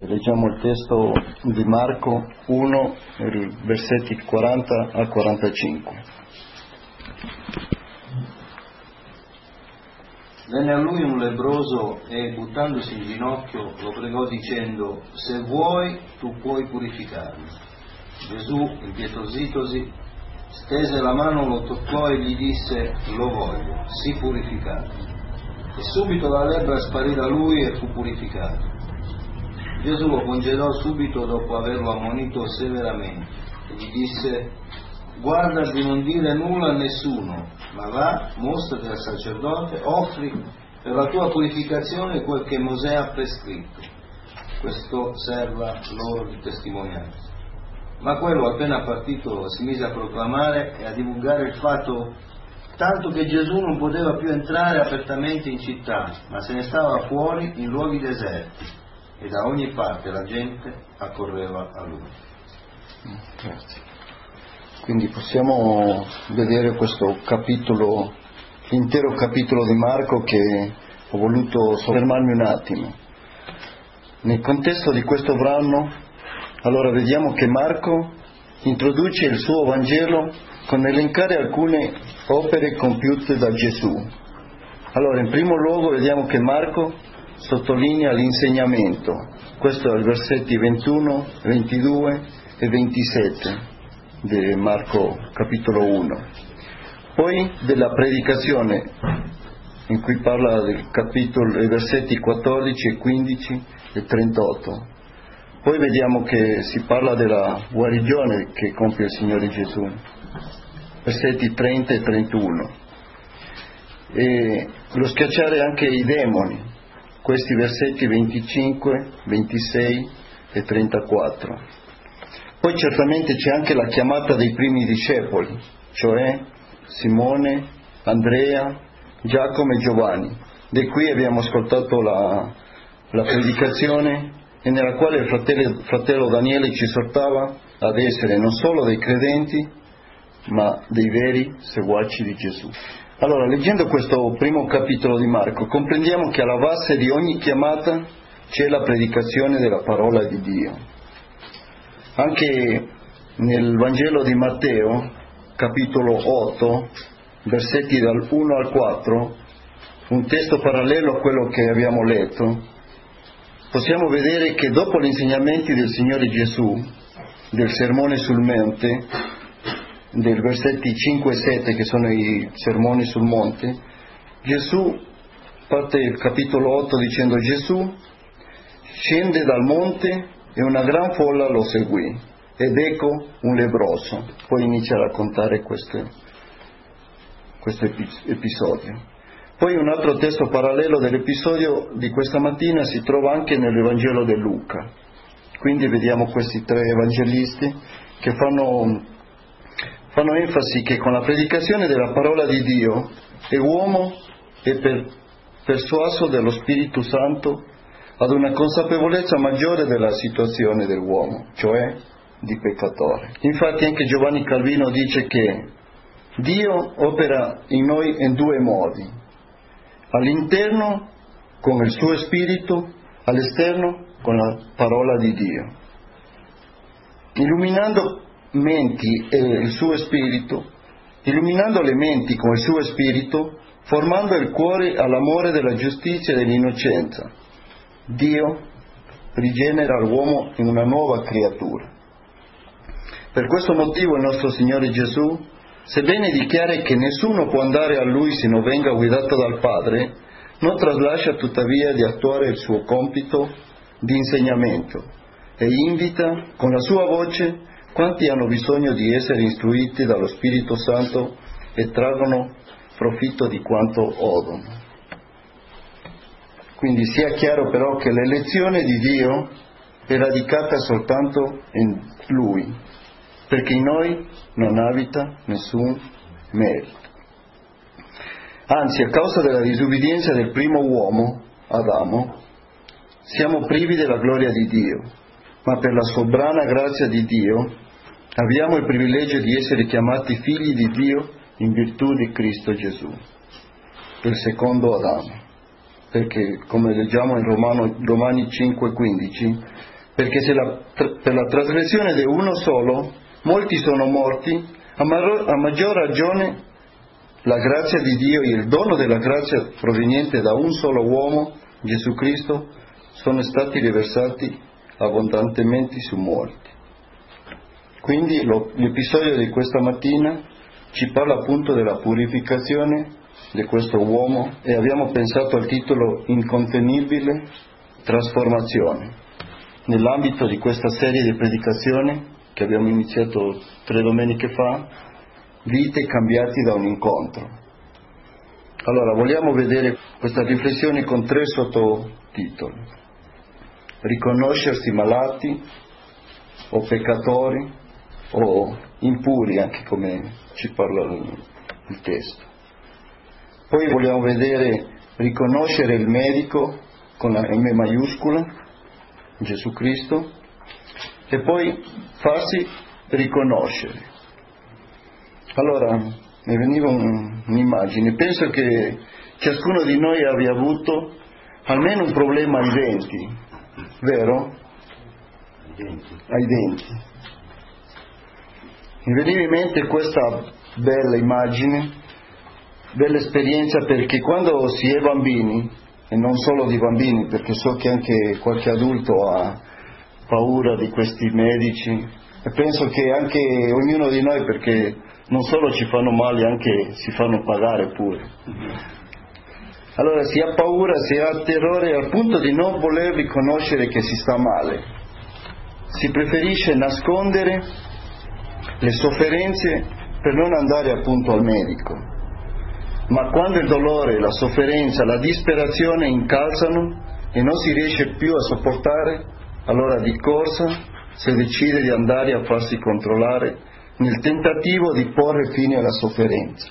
Leggiamo il testo di Marco 1, versetti 40 al 45. Venne a lui un lebbroso e, buttandosi in ginocchio, lo pregò dicendo: se vuoi, tu puoi purificarmi. Gesù, impietositosi, stese la mano, lo toccò e gli disse: lo voglio, sii purificato. E subito la lebbra sparì da lui e fu purificato. Gesù lo congedò subito dopo averlo ammonito severamente e gli disse: guarda di non dire nulla a nessuno, ma va, mostrati al sacerdote, offri per la tua purificazione quel che Mosè ha prescritto. Questo serva loro di testimonianza. Ma quello, appena partito, si mise a proclamare e a divulgare il fatto, tanto che Gesù non poteva più entrare apertamente in città, ma se ne stava fuori in luoghi deserti, e da ogni parte la gente accorreva a lui. Grazie. Quindi possiamo vedere questo capitolo, l'intero capitolo di Marco, che ho voluto soffermarmi un attimo. Nel contesto di questo brano, allora vediamo che Marco introduce il suo Vangelo con elencare alcune opere compiute da Gesù. Allora, in primo luogo vediamo che Marco sottolinea l'insegnamento. Questo è il versetti 21, 22 e 27 di Marco capitolo 1. Poi della predicazione, in cui parla del capitolo, i versetti 14 e 15 e 38. Poi vediamo che si parla della guarigione che compie il Signore Gesù, versetti 30 e 31. E lo schiacciare anche i demoni, questi versetti 25, 26 e 34. Poi certamente c'è anche la chiamata dei primi discepoli, cioè Simone, Andrea, Giacomo e Giovanni. Di qui abbiamo ascoltato la predicazione, e nella quale il fratello Daniele ci esortava ad essere non solo dei credenti, ma dei veri seguaci di Gesù. Allora, leggendo questo primo capitolo di Marco, comprendiamo che alla base di ogni chiamata c'è la predicazione della parola di Dio. Anche nel Vangelo di Matteo, capitolo 8, versetti dal 1 al 4, un testo parallelo a quello che abbiamo letto, possiamo vedere che dopo gli insegnamenti del Signore Gesù, del sermone sul monte, del versetti 5 e 7 che sono i sermoni sul monte, Gesù parte il capitolo 8 dicendo: Gesù scende dal monte e una gran folla lo seguì, ed ecco un lebbroso. Poi inizia a raccontare questo episodio. Poi un altro testo parallelo dell'episodio di questa mattina si trova anche nell'Evangelo di Luca. Quindi vediamo questi tre evangelisti che fanno enfasi che con la predicazione della parola di Dio l'uomo è persuaso dello Spirito Santo ad una consapevolezza maggiore della situazione dell'uomo, cioè di peccatore. Infatti anche Giovanni Calvino dice che Dio opera in noi in due modi: all'interno con il suo Spirito, all'esterno con la parola di Dio, illuminando menti e il suo Spirito, illuminando le menti con il suo Spirito, formando il cuore all'amore della giustizia e dell'innocenza. Dio rigenera l'uomo in una nuova creatura. Per questo motivo il nostro Signore Gesù, sebbene dichiara che nessuno può andare a Lui se non venga guidato dal Padre, non traslascia tuttavia di attuare il suo compito di insegnamento e invita con la sua voce quanti hanno bisogno di essere istruiti dallo Spirito Santo e traggono profitto di quanto odono. Quindi sia chiaro però che l'elezione di Dio è radicata soltanto in Lui, perché in noi non abita nessun merito. Anzi, a causa della disubbidienza del primo uomo, Adamo, siamo privi della gloria di Dio, ma per la sovrana grazia di Dio abbiamo il privilegio di essere chiamati figli di Dio in virtù di Cristo Gesù, il secondo Adamo. perché, come leggiamo in Romani 5,15, perché se per la trasgressione di uno solo molti sono morti, a maggior ragione la grazia di Dio e il dono della grazia proveniente da un solo uomo, Gesù Cristo, sono stati riversati abbondantemente su molti. Quindi l'episodio di questa mattina ci parla appunto della purificazione di questo uomo e abbiamo pensato al titolo Incontenibile trasformazione, nell'ambito di questa serie di predicazioni che abbiamo iniziato 3 domeniche fa, vite cambiate da un incontro. Allora, vogliamo vedere questa riflessione con 3 sottotitoli: riconoscersi malati o peccatori o impuri, anche come ci parla il testo. Poi vogliamo vedere riconoscere il medico con la M maiuscola, Gesù Cristo, e poi farsi riconoscere. Allora, mi veniva un'immagine. Penso che ciascuno di noi abbia avuto almeno un problema ai denti, vero? Ai denti. Mi veniva in mente questa bella immagine, bella esperienza, perché quando si è bambini, e non solo di bambini, perché so che anche qualche adulto ha paura di questi medici, e penso che anche ognuno di noi, perché non solo ci fanno male, anche si fanno pagare pure. Allora si ha paura, si ha terrore al punto di non voler riconoscere che si sta male. Si preferisce nascondere le sofferenze per non andare appunto al medico. Ma quando il dolore, la sofferenza, la disperazione incalzano e non si riesce più a sopportare, allora di corsa si decide di andare a farsi controllare nel tentativo di porre fine alla sofferenza.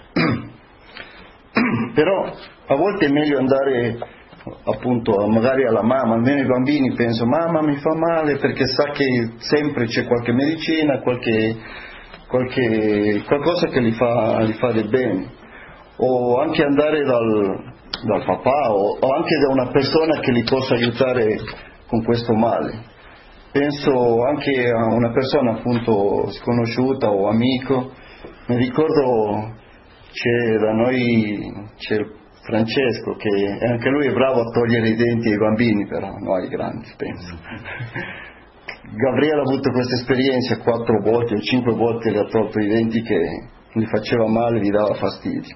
Però a volte è meglio andare appunto magari alla mamma, almeno i bambini pensano: mamma mi fa male, perché sa che sempre c'è qualche medicina, qualcosa che gli fa del bene. O anche andare dal papà o anche da una persona che li possa aiutare con questo male. Penso anche a una persona appunto sconosciuta o amico. Mi ricordo da noi c'è il Francesco, che anche lui è bravo a togliere i denti ai bambini, però no ai grandi, penso. Gabriele ha avuto questa esperienza 4 volte o 5 volte, gli ha tolto i denti che gli faceva male, gli dava fastidio.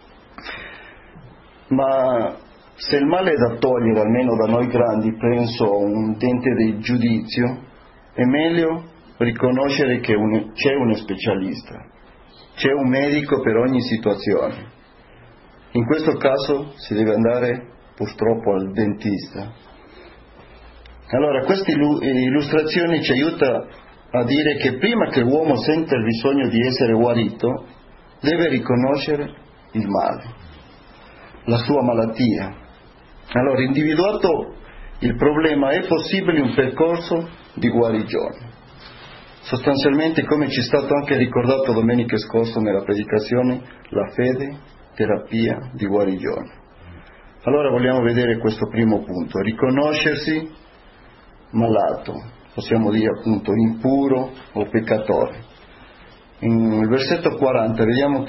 Ma se il male è da togliere, almeno da noi grandi, penso a un dente di giudizio, è meglio riconoscere che c'è uno specialista, c'è un medico per ogni situazione. In questo caso si deve andare purtroppo al dentista. Allora, questa illustrazione ci aiuta a dire che prima che l'uomo senta il bisogno di essere guarito, deve riconoscere il male, la sua malattia. Allora, individuato il problema, è possibile un percorso di guarigione. Sostanzialmente, come ci è stato anche ricordato domenica scorsa nella predicazione, la fede, terapia di guarigione. Allora vogliamo vedere questo primo punto: riconoscersi malato, possiamo dire appunto impuro o peccatore. In versetto 40 vediamo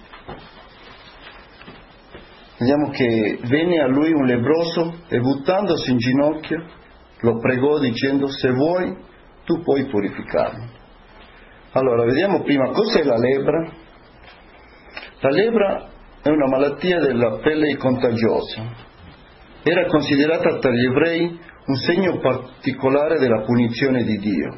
che venne a lui un lebbroso e buttandosi in ginocchio lo pregò dicendo: se vuoi tu puoi purificarmi. Allora vediamo prima cos'è la lebbra. La lebbra è una malattia della pelle contagiosa. Era considerata tra gli ebrei un segno particolare della punizione di Dio.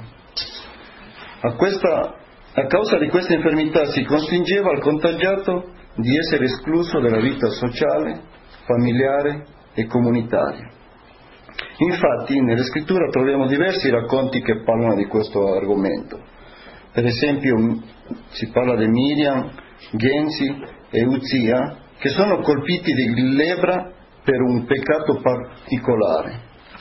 A causa di questa infermità si costringeva al contagiato di essere escluso dalla vita sociale, familiare e comunitaria. Infatti nelle scritture troviamo diversi racconti che parlano di questo argomento. Per esempio si parla di Miriam, Genzi e Uzia, che sono colpiti di lebbra per un peccato particolare.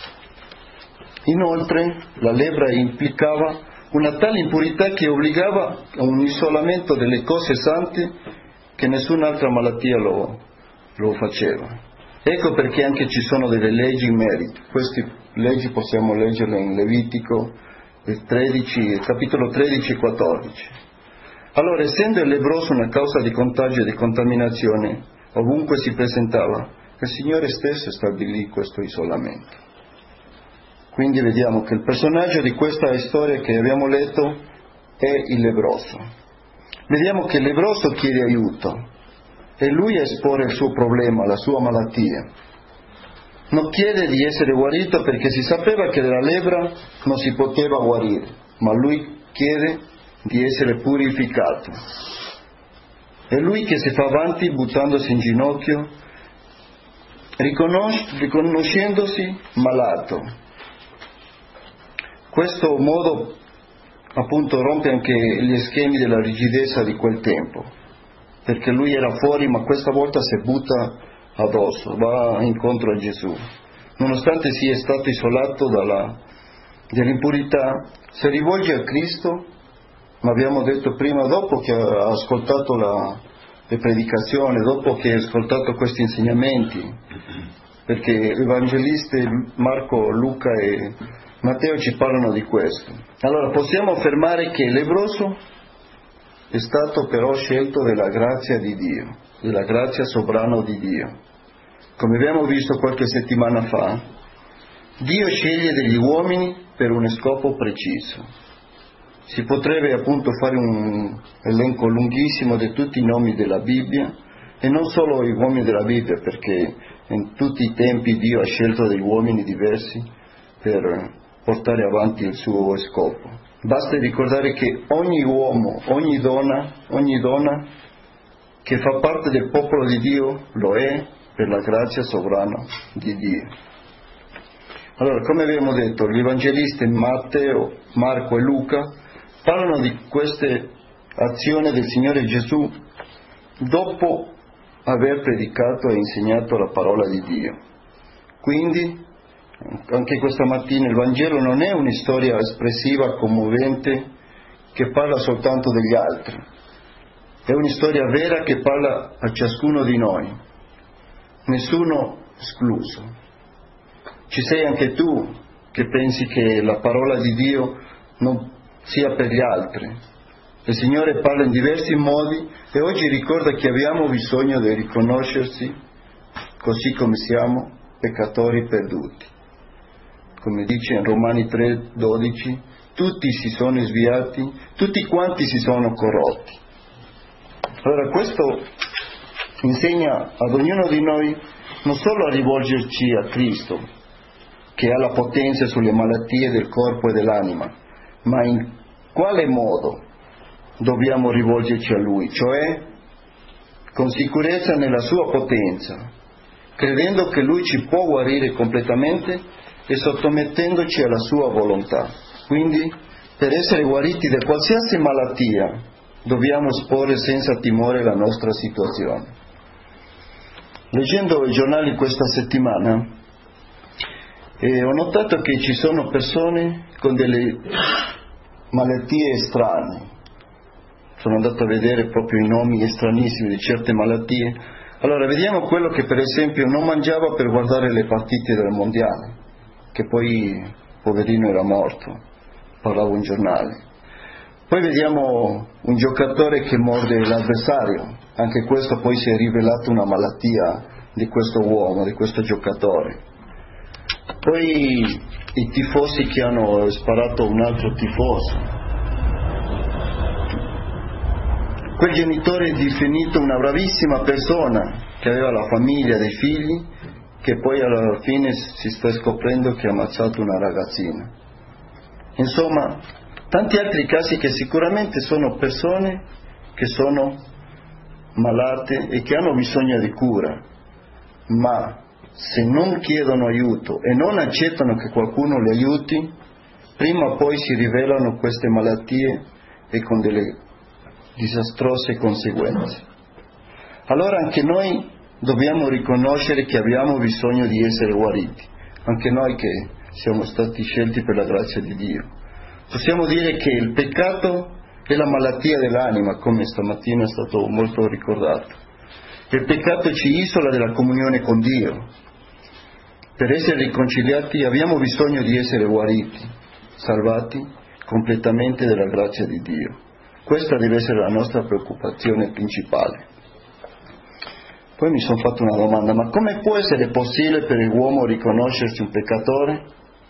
Inoltre la lebbra implicava una tale impurità che obbligava a un isolamento delle cose sante che nessun'altra malattia lo faceva. Ecco perché anche ci sono delle leggi in merito. Queste leggi possiamo leggerle in Levitico 13, capitolo 13 e 14. Allora, essendo il lebbroso una causa di contagio e di contaminazione, ovunque si presentava, il Signore stesso stabilì questo isolamento. Quindi vediamo che il personaggio di questa storia che abbiamo letto è il lebbroso. Vediamo che il lebbroso chiede aiuto e lui espone il suo problema, la sua malattia. Non chiede di essere guarito perché si sapeva che della lebbra non si poteva guarire, ma lui chiede di essere purificato. È lui che si fa avanti buttandosi in ginocchio, riconoscendosi malato. Questo modo appunto rompe anche gli schemi della rigidezza di quel tempo, perché lui era fuori, ma questa volta si butta addosso, va incontro a Gesù. Nonostante sia stato isolato dall'impurità, si rivolge a Cristo, ma abbiamo detto prima, dopo che ha ascoltato le predicazioni, dopo che ha ascoltato questi insegnamenti, perché gli evangelisti Marco, Luca e Matteo ci parlano di questo. Allora possiamo affermare che il lebbroso è stato però scelto della grazia di Dio, della grazia sovrana di Dio. Come abbiamo visto qualche settimana fa, Dio sceglie degli uomini per un scopo preciso. Si potrebbe appunto fare un elenco lunghissimo di tutti i nomi della Bibbia, e non solo gli uomini della Bibbia, perché in tutti i tempi Dio ha scelto degli uomini diversi per portare avanti il suo scopo. Basta ricordare che ogni uomo, ogni donna che fa parte del popolo di Dio lo è per la grazia sovrana di Dio. Allora, come abbiamo detto, gli evangelisti Matteo, Marco e Luca parlano di queste azioni del Signore Gesù dopo aver predicato e insegnato la parola di Dio. Quindi anche questa mattina il Vangelo non è una storia espressiva, commovente, che parla soltanto degli altri. È una storia vera che parla a ciascuno di noi, nessuno escluso. Ci sei anche tu che pensi che la parola di Dio non sia per gli altri. Il Signore parla in diversi modi e oggi ricorda che abbiamo bisogno di riconoscersi così come siamo, peccatori perduti. Come dice in Romani 3,12, tutti si sono sviati, tutti quanti si sono corrotti. Allora questo insegna ad ognuno di noi non solo a rivolgerci a Cristo, che ha la potenza sulle malattie del corpo e dell'anima, ma in quale modo dobbiamo rivolgerci a Lui, cioè con sicurezza nella sua potenza, credendo che Lui ci può guarire completamente e sottomettendoci alla sua volontà. Quindi, per essere guariti da qualsiasi malattia, dobbiamo esporre senza timore la nostra situazione. Leggendo i giornali questa settimana, ho notato che ci sono persone con delle malattie strane. Sono andato a vedere proprio i nomi stranissimi di certe malattie. Allora, vediamo quello che per esempio non mangiava per guardare le partite del mondiale, che poi poverino era morto, parlava un giornale. Poi vediamo un giocatore che morde l'avversario, anche questo poi si è rivelato una malattia di questo uomo, di questo giocatore. Poi i tifosi che hanno sparato a un altro tifoso. Quel genitore è definito una bravissima persona, che aveva la famiglia, dei figli, che poi alla fine si sta scoprendo che ha ammazzato una ragazzina. Insomma, tanti altri casi che sicuramente sono persone che sono malate e che hanno bisogno di cura, ma se non chiedono aiuto e non accettano che qualcuno li aiuti, prima o poi si rivelano queste malattie e con delle disastrose conseguenze. Allora anche noi dobbiamo riconoscere che abbiamo bisogno di essere guariti, anche noi che siamo stati scelti per la grazia di Dio. Possiamo dire che il peccato è la malattia dell'anima, come stamattina è stato molto ricordato. Il peccato ci isola dalla comunione con Dio. Per essere riconciliati abbiamo bisogno di essere guariti, salvati completamente dalla grazia di Dio. Questa deve essere la nostra preoccupazione principale. Poi mi sono fatto una domanda: ma come può essere possibile per l'uomo riconoscersi un peccatore?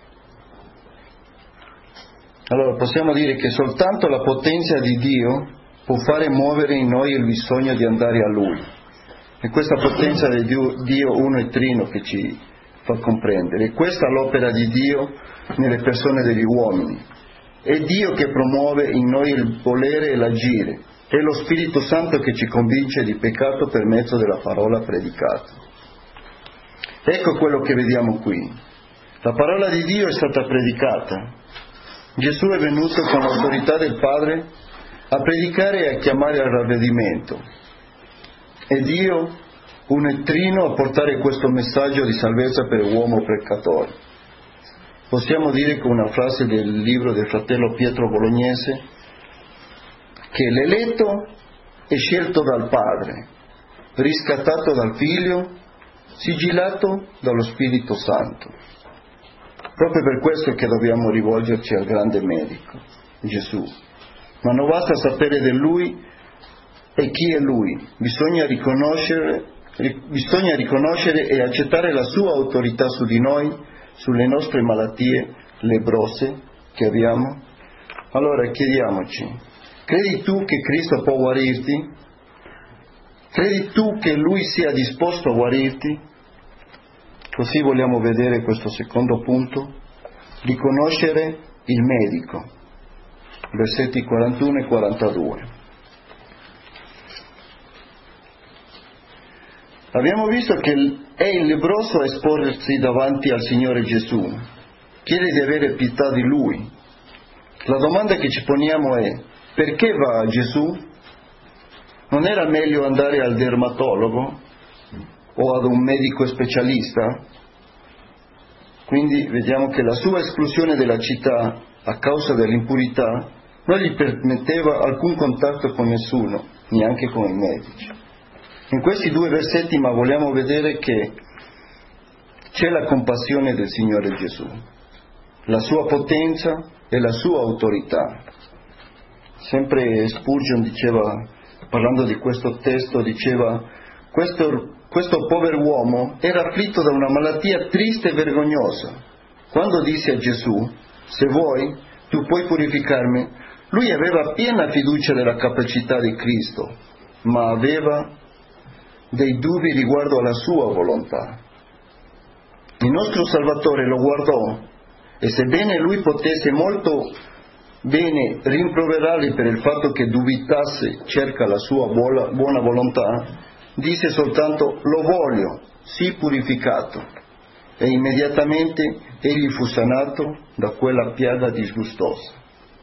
Allora possiamo dire che soltanto la potenza di Dio può fare muovere in noi il bisogno di andare a Lui. E questa potenza di Dio uno e trino che ci fa comprendere. E questa è l'opera di Dio nelle persone degli uomini. È Dio che promuove in noi il volere e l'agire. È lo Spirito Santo che ci convince di peccato per mezzo della parola predicata. Ecco quello che vediamo qui. La parola di Dio è stata predicata. Gesù è venuto con l'autorità del Padre a predicare e a chiamare al ravvedimento. E Dio un etrino a portare questo messaggio di salvezza per l'uomo peccatore. Possiamo dire con una frase del libro del fratello Pietro Bolognese che l'eletto è scelto dal Padre, riscattato dal Figlio, sigillato dallo Spirito Santo. Proprio per questo che dobbiamo rivolgerci al grande medico, Gesù. Ma non basta sapere di Lui e chi è Lui, bisogna riconoscere e accettare la sua autorità su di noi, sulle nostre malattie lebrose che abbiamo. Allora chiediamoci: credi tu che Cristo può guarirti? Credi tu che Lui sia disposto a guarirti? Così vogliamo vedere questo secondo punto: riconoscere il medico. Versetti 41 e 42. Abbiamo visto che è il lebbroso a esporsi davanti al Signore Gesù. Chiede di avere pietà di Lui. La domanda che ci poniamo è: perché va a Gesù? Non era meglio andare al dermatologo o ad un medico specialista? Quindi vediamo che la sua esclusione dalla città a causa dell'impurità non gli permetteva alcun contatto con nessuno, neanche con i medici. In questi due versetti ma vogliamo vedere che c'è la compassione del Signore Gesù, la sua potenza e la sua autorità. Sempre Spurgeon diceva, parlando di questo testo, diceva: questo povero uomo era afflitto da una malattia triste e vergognosa. Quando disse a Gesù: se vuoi, tu puoi purificarmi, lui aveva piena fiducia nella capacità di Cristo, ma aveva dei dubbi riguardo alla sua volontà. Il nostro Salvatore lo guardò e sebbene lui potesse molto bene rimproverarli per il fatto che dubitasse circa la sua buona volontà, disse soltanto: lo voglio, sii purificato. E immediatamente egli fu sanato da quella piaga disgustosa.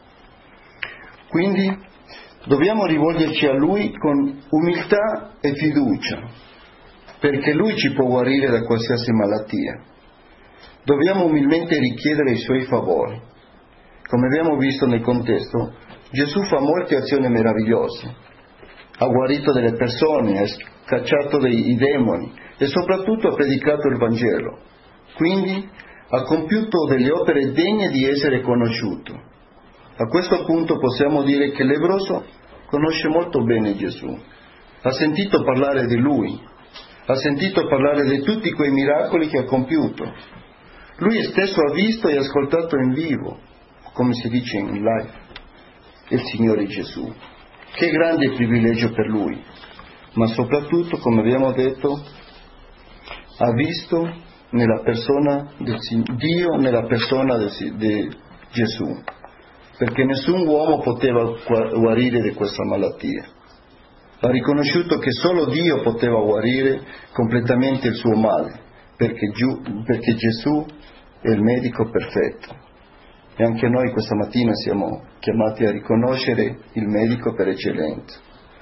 Quindi dobbiamo rivolgerci a Lui con umiltà e fiducia, perché Lui ci può guarire da qualsiasi malattia. Dobbiamo umilmente richiedere i Suoi favori. Come abbiamo visto nel contesto, Gesù fa molte azioni meravigliose. Ha guarito delle persone, ha scacciato i demoni e soprattutto ha predicato il Vangelo. Quindi ha compiuto delle opere degne di essere conosciuto. A questo punto possiamo dire che il lebbroso conosce molto bene Gesù. Ha sentito parlare di Lui, ha sentito parlare di tutti quei miracoli che ha compiuto. Lui stesso ha visto e ascoltato in vivo, come si dice in live, il Signore Gesù. Che grande privilegio per Lui, ma soprattutto, come abbiamo detto, ha visto nella persona Dio nella persona di Gesù, perché nessun uomo poteva guarire di questa malattia. Ha riconosciuto che solo Dio poteva guarire completamente il suo male, perché Gesù è il medico perfetto. E anche noi questa mattina siamo chiamati a riconoscere il medico per eccellenza.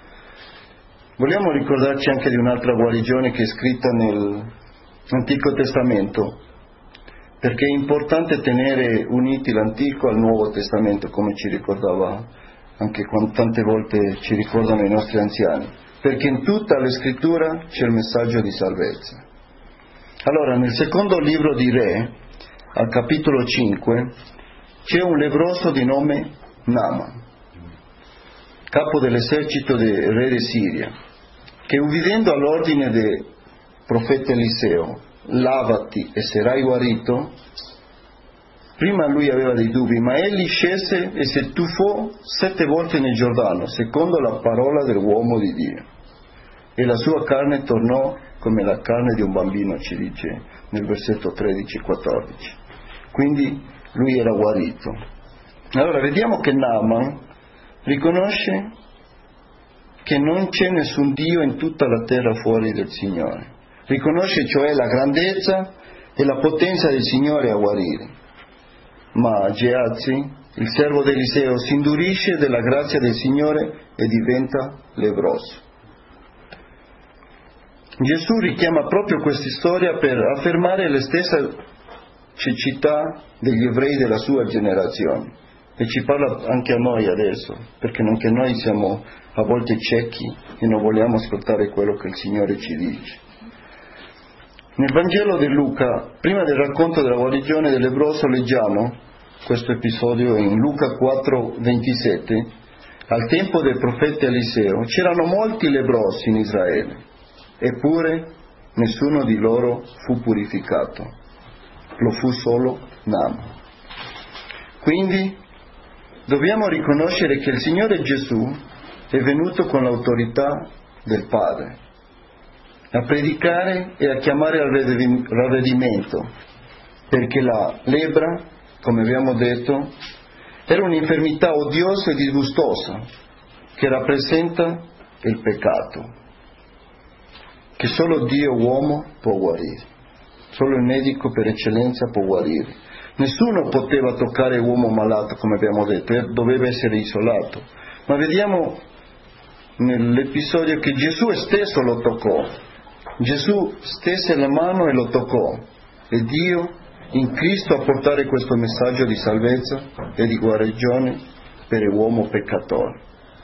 Vogliamo ricordarci anche di un'altra guarigione che è scritta nell'Antico Testamento, perché è importante tenere uniti l'Antico al Nuovo Testamento, come ci ricordava anche tante volte ci ricordano i nostri anziani. perché in tutta la scrittura c'è il messaggio di salvezza. Allora, nel secondo libro di Re, al capitolo 5, c'è un lebbroso di nome Naaman, capo dell'esercito del re di Siria, che ubbidendo all'ordine del profeta Eliseo, lavati e sarai guarito, prima lui aveva dei dubbi, ma egli scese e si tuffò 7 volte nel Giordano, secondo la parola dell'uomo di Dio, e la sua carne tornò come la carne di un bambino, ci dice nel versetto 13-14. Quindi lui era guarito. Allora vediamo che Naaman riconosce che non c'è nessun Dio in tutta la terra fuori del Signore. Riconosce cioè la grandezza e la potenza del Signore a guarire. Ma Gehazi, il servo di Eliseo, si indurisce della grazia del Signore e diventa lebbroso. Gesù richiama proprio questa storia per affermare la stessa cecità degli ebrei della sua generazione, e ci parla anche a noi adesso, perché anche noi siamo a volte ciechi e non vogliamo ascoltare quello che il Signore ci dice. Nel Vangelo di Luca, prima del racconto della guarigione del lebbroso, leggiamo questo episodio in Luca 4:27. Al tempo del profeta Eliseo c'erano molti lebbrosi in Israele, eppure nessuno di loro fu purificato, lo fu solo Naaman. Quindi dobbiamo riconoscere che il Signore Gesù è venuto con l'autorità del Padre a predicare e a chiamare al ravvedimento, perché la lebbra, come abbiamo detto, era un'infermità odiosa e disgustosa che rappresenta il peccato, che solo Dio uomo può guarire, solo il medico per eccellenza può guarire. Nessuno poteva toccare l'uomo malato, come abbiamo detto, doveva essere isolato. Ma vediamo nell'episodio che Gesù stesso lo toccò. Gesù stese la mano e lo toccò, e Dio in Cristo a portare questo messaggio di salvezza e di guarigione per l'uomo peccatore.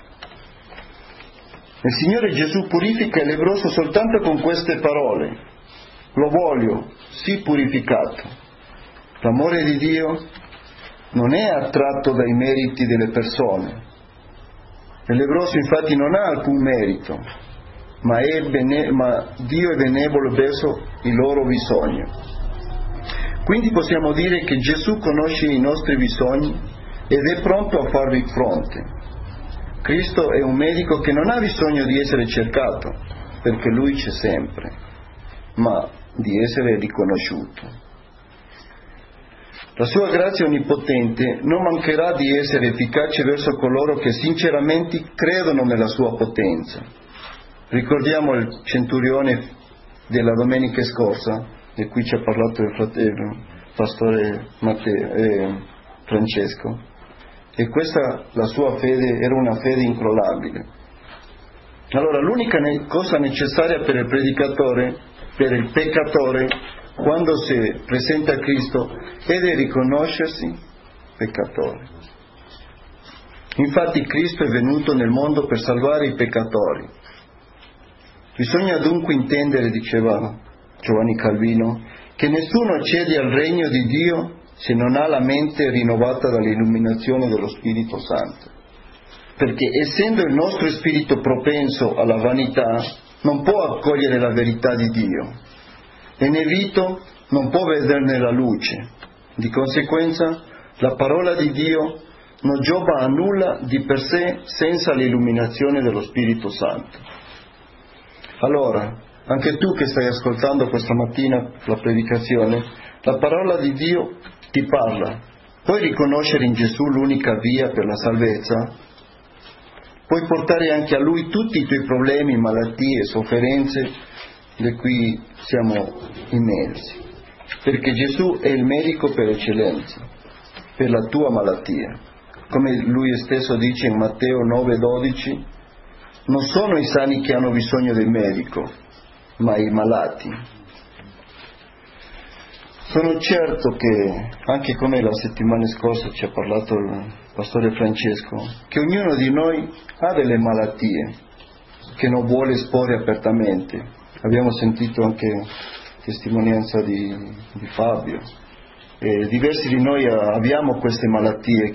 Il Signore Gesù purifica il lebbroso soltanto con queste parole: lo voglio, sii purificato. L'amore di Dio non è attratto dai meriti delle persone. Il lebbroso infatti non ha alcun merito, ma Dio è benevolo verso il loro bisogno. Quindi possiamo dire che Gesù conosce i nostri bisogni ed è pronto a farvi fronte. Cristo è un medico che non ha bisogno di essere cercato, perché Lui c'è sempre, ma di essere riconosciuto. La sua grazia onnipotente non mancherà di essere efficace verso coloro che sinceramente credono nella sua potenza. Ricordiamo il centurione della domenica scorsa, di cui ci ha parlato il fratello, pastore Francesco, e questa, la sua fede, era una fede incrollabile. Allora l'unica cosa necessaria per il predicatore, per il peccatore, quando si presenta a Cristo, è di riconoscersi peccatore. Infatti Cristo è venuto nel mondo per salvare i peccatori. Bisogna dunque intendere, diceva Giovanni Calvino, che nessuno accede al regno di Dio se non ha la mente rinnovata dall'illuminazione dello Spirito Santo. Perché essendo il nostro spirito propenso alla vanità, non può accogliere la verità di Dio, e nevito non può vederne la luce. Di conseguenza, la parola di Dio non giova a nulla di per sé senza l'illuminazione dello Spirito Santo. Allora, anche tu che stai ascoltando questa mattina la predicazione, la parola di Dio ti parla. Puoi riconoscere in Gesù l'unica via per la salvezza? Puoi portare anche a Lui tutti i tuoi problemi, malattie, sofferenze di cui siamo immersi, perché Gesù è il medico per eccellenza, per la tua malattia. Come Lui stesso dice in Matteo 9:12, non sono i sani che hanno bisogno del medico, ma i malati. Sono certo che, anche come la settimana scorsa ci ha parlato il pastore Francesco, che ognuno di noi ha delle malattie, che non vuole esporre apertamente. Abbiamo sentito anche testimonianza di Fabio. E diversi di noi abbiamo queste malattie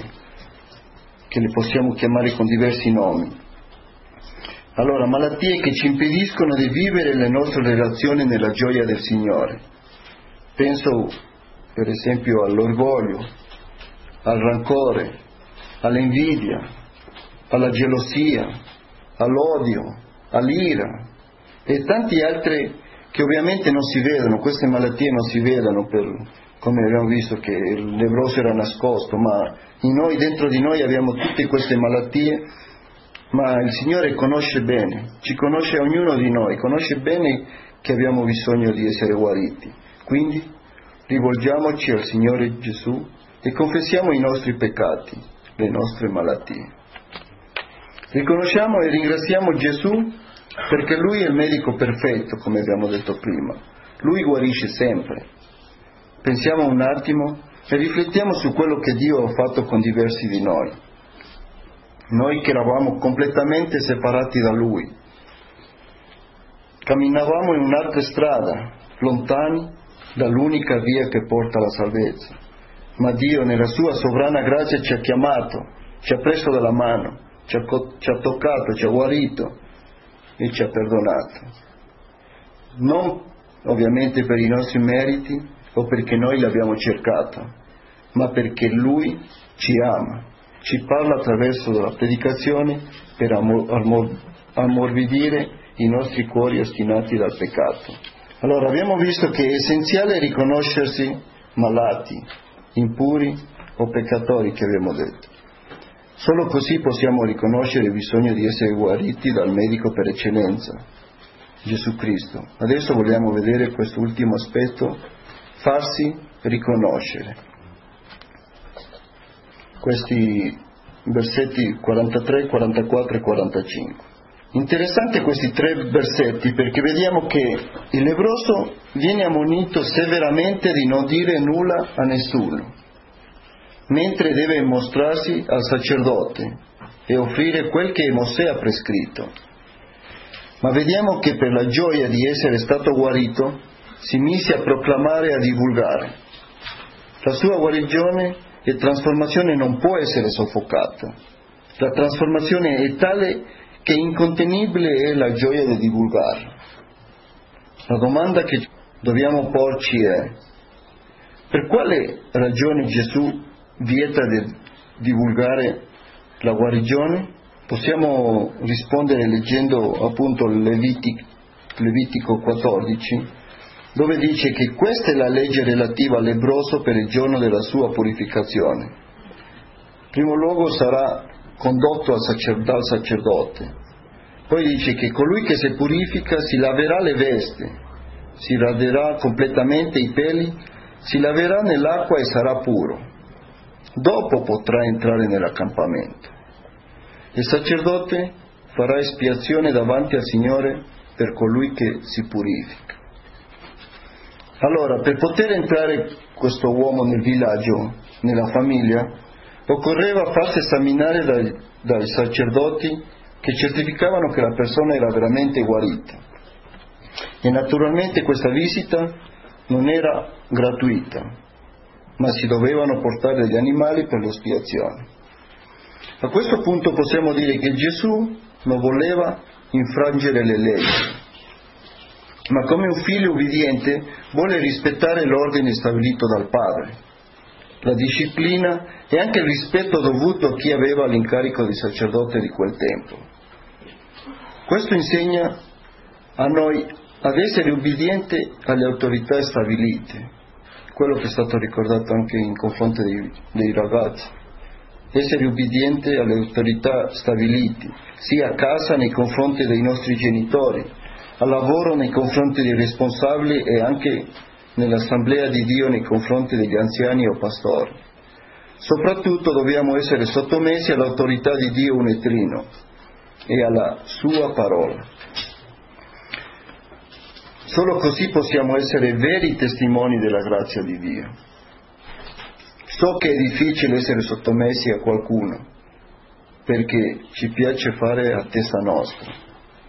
che le possiamo chiamare con diversi nomi. Allora, malattie che ci impediscono di vivere le nostre relazioni nella gioia del Signore. Penso per esempio all'orgoglio, al rancore, all'invidia, alla gelosia, all'odio, all'ira e tanti altri che ovviamente non si vedono. Queste malattie non si vedono, come abbiamo visto che il lebbroso era nascosto, ma in noi, dentro di noi abbiamo tutte queste malattie, ma il Signore conosce bene, ci conosce ognuno di noi, conosce bene che abbiamo bisogno di essere guariti. Quindi rivolgiamoci al Signore Gesù e confessiamo i nostri peccati, le nostre malattie. Riconosciamo e ringraziamo Gesù perché Lui è il medico perfetto, come abbiamo detto prima. Lui guarisce sempre. Pensiamo un attimo e riflettiamo su quello che Dio ha fatto con diversi di noi. Noi che eravamo completamente separati da Lui. Camminavamo in un'altra strada, lontani dall'unica via che porta alla salvezza. Ma Dio nella sua sovrana grazia ci ha chiamato, ci ha preso dalla mano, ci ha toccato, ci ha guarito e ci ha perdonato. Non ovviamente per i nostri meriti o perché noi l'abbiamo cercato, ma perché Lui ci ama, ci parla attraverso la predicazione per ammorbidire i nostri cuori ostinati dal peccato. Allora abbiamo visto che è essenziale riconoscersi malati, impuri o peccatori, che abbiamo detto. Solo così possiamo riconoscere il bisogno di essere guariti dal medico per eccellenza, Gesù Cristo. Adesso vogliamo vedere questo ultimo aspetto, farsi riconoscere. Questi versetti 43, 44 e 45. Interessante questi 3 versetti perché vediamo che il lebbroso viene ammonito severamente di non dire nulla a nessuno, mentre deve mostrarsi al sacerdote e offrire quel che Mosè ha prescritto. Ma vediamo che per la gioia di essere stato guarito si mise a proclamare e a divulgare. La sua guarigione e trasformazione non può essere soffocata. La trasformazione è tale che incontenibile è la gioia di divulgarla. La domanda che dobbiamo porci è: per quale ragione Gesù vieta di divulgare la guarigione? Possiamo rispondere leggendo appunto Levitico 14, dove dice che questa è la legge relativa al lebbroso per il giorno della sua purificazione. In primo luogo sarà condotto dal sacerdote. Poi dice che colui che si purifica si laverà le vesti, si raderà completamente i peli, si laverà nell'acqua e sarà puro. Dopo potrà entrare nell'accampamento. Il sacerdote farà espiazione davanti al Signore per colui che si purifica. Allora, per poter entrare questo uomo nel villaggio, nella famiglia, occorreva farsi esaminare dai sacerdoti che certificavano che la persona era veramente guarita. E naturalmente questa visita non era gratuita, ma si dovevano portare degli animali per l'espiazione. A questo punto possiamo dire che Gesù non voleva infrangere le leggi, ma come un figlio ubbidiente vuole rispettare l'ordine stabilito dal Padre, la disciplina e anche il rispetto dovuto a chi aveva l'incarico di sacerdote di quel tempo. Questo insegna a noi ad essere ubbidienti alle autorità stabilite, quello che è stato ricordato anche in confronto dei ragazzi. Essere ubbidienti alle autorità stabilite, sia a casa nei confronti dei nostri genitori, al lavoro nei confronti dei responsabili e anche nell'assemblea di Dio nei confronti degli anziani o pastori. Soprattutto dobbiamo essere sottomessi all'autorità di Dio unetrino e alla sua parola. Solo così possiamo essere veri testimoni della grazia di Dio. So che è difficile essere sottomessi a qualcuno, perché ci piace fare a testa nostra.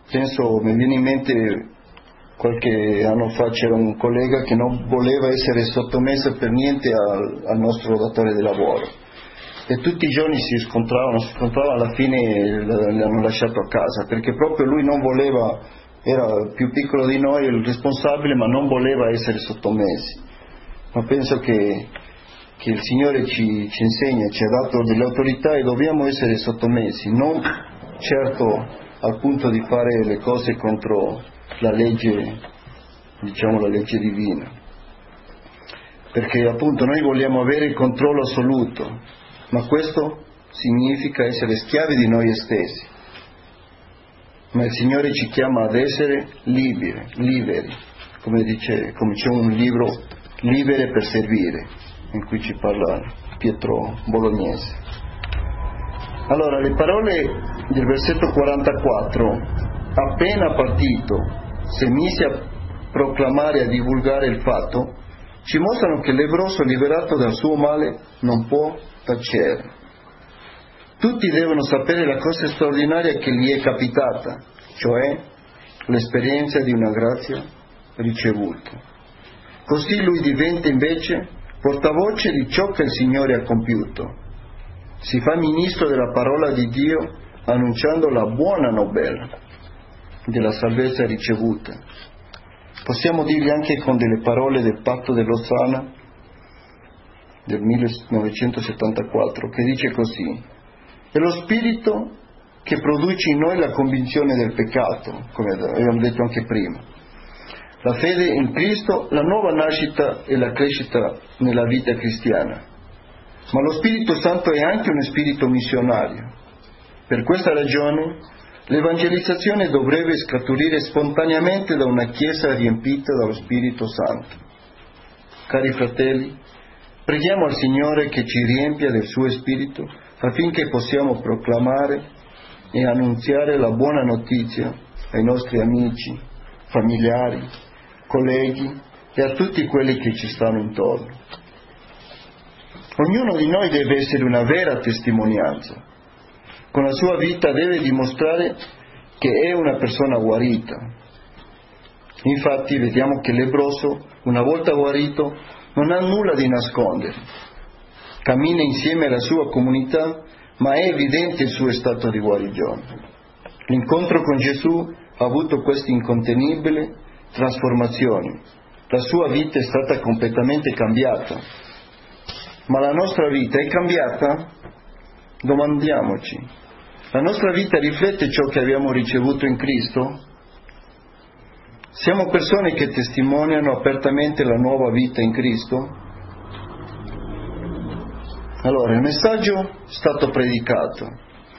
Penso, mi viene in mente qualche anno fa c'era un collega che non voleva essere sottomesso per niente al nostro datore di lavoro, e tutti i giorni si scontravano, alla fine l'hanno lasciato a casa, perché proprio lui non voleva, era più piccolo di noi, il responsabile, ma non voleva essere sottomessi. Ma penso che il Signore ci insegna, ci ha dato delle autorità e dobbiamo essere sottomessi, non certo al punto di fare le cose contro la legge, diciamo la legge divina, perché appunto noi vogliamo avere il controllo assoluto, ma questo significa essere schiavi di noi stessi. Ma il Signore ci chiama ad essere liberi, come c'è un libro, Libere per servire, in cui ci parla Pietro Bolognese. Allora, le parole del versetto 44, appena partito, si mise a proclamare e a divulgare il fatto, ci mostrano che il lebbroso, liberato dal suo male, non può tacere. Tutti devono sapere la cosa straordinaria che gli è capitata, cioè l'esperienza di una grazia ricevuta. Così lui diventa invece portavoce di ciò che il Signore ha compiuto. Si fa ministro della parola di Dio, annunciando la buona novella della salvezza ricevuta. Possiamo dirgli anche con delle parole del patto di Losanna del 1974, che dice così: è lo Spirito che produce in noi la convinzione del peccato, come abbiamo detto anche prima, la fede in Cristo, la nuova nascita e la crescita nella vita cristiana. Ma lo Spirito Santo è anche uno spirito missionario. Per questa ragione l'evangelizzazione dovrebbe scaturire spontaneamente da una Chiesa riempita dallo Spirito Santo. Cari fratelli, preghiamo al Signore che ci riempia del suo Spirito affinché possiamo proclamare e annunziare la buona notizia ai nostri amici, familiari, colleghi e a tutti quelli che ci stanno intorno. Ognuno di noi deve essere una vera testimonianza. Con la sua vita deve dimostrare che è una persona guarita. Infatti vediamo che il lebbroso, una volta guarito, non ha nulla di nascondere. Cammina insieme alla sua comunità, ma è evidente il suo stato di guarigione. L'incontro con Gesù ha avuto questa incontenibile trasformazione. La sua vita è stata completamente cambiata. Ma la nostra vita è cambiata? Domandiamoci. La nostra vita riflette ciò che abbiamo ricevuto in Cristo? Siamo persone che testimoniano apertamente la nuova vita in Cristo? Allora, il messaggio è stato predicato.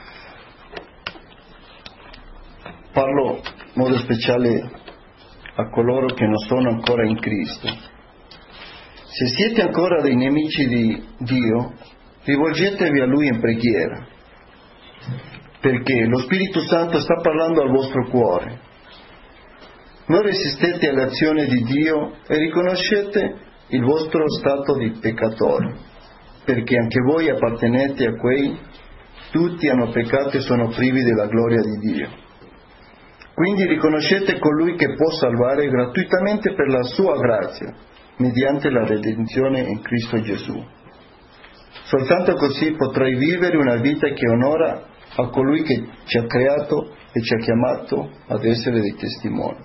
Parlo in modo speciale a coloro che non sono ancora in Cristo. Se siete ancora dei nemici di Dio, rivolgetevi a Lui in preghiera, perché lo Spirito Santo sta parlando al vostro cuore. Non resistete all'azione di Dio e riconoscete il vostro stato di peccatore, perché anche voi appartenete a quei, tutti hanno peccato e sono privi della gloria di Dio. Quindi riconoscete colui che può salvare gratuitamente per la sua grazia, mediante la redenzione in Cristo Gesù. Soltanto così potrai vivere una vita che onora a colui che ci ha creato e ci ha chiamato ad essere dei testimoni.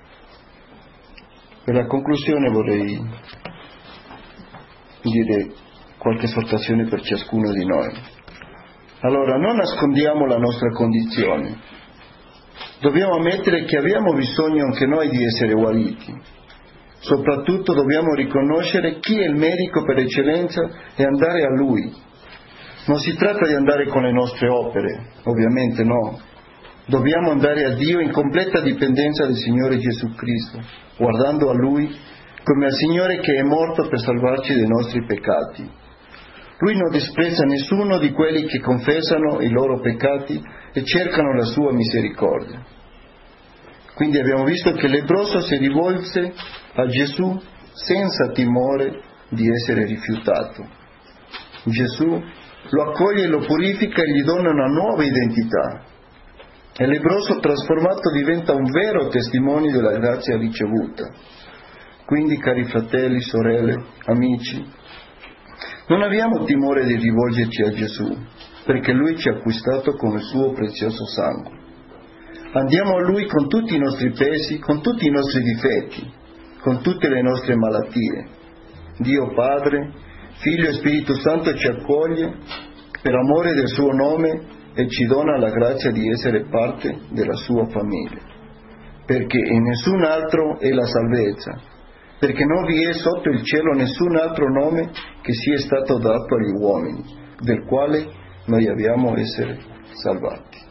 Per la conclusione vorrei dire qualche esortazione per ciascuno di noi. Allora, non nascondiamo la nostra condizione. Dobbiamo ammettere che abbiamo bisogno anche noi di essere guariti. Soprattutto dobbiamo riconoscere chi è il medico per eccellenza e andare a Lui. Non si tratta di andare con le nostre opere, ovviamente no. Dobbiamo andare a Dio in completa dipendenza del Signore Gesù Cristo, guardando a Lui come al Signore che è morto per salvarci dai nostri peccati. Lui non disprezza nessuno di quelli che confessano i loro peccati e cercano la sua misericordia. Quindi abbiamo visto che il lebbroso si rivolse a Gesù senza timore di essere rifiutato. Gesù lo accoglie e lo purifica e gli dona una nuova identità. E il lebbroso trasformato diventa un vero testimone della grazia ricevuta. Quindi, cari fratelli, sorelle, amici, non abbiamo timore di rivolgerci a Gesù, perché Lui ci ha acquistato con il suo prezioso sangue. Andiamo a Lui con tutti i nostri pesi, con tutti i nostri difetti, con tutte le nostre malattie. Dio Padre, Figlio e Spirito Santo ci accoglie per amore del suo nome e ci dona la grazia di essere parte della sua famiglia, perché in nessun altro è la salvezza, perché non vi è sotto il cielo nessun altro nome che sia stato dato agli uomini, del quale noi abbiamo essere salvati.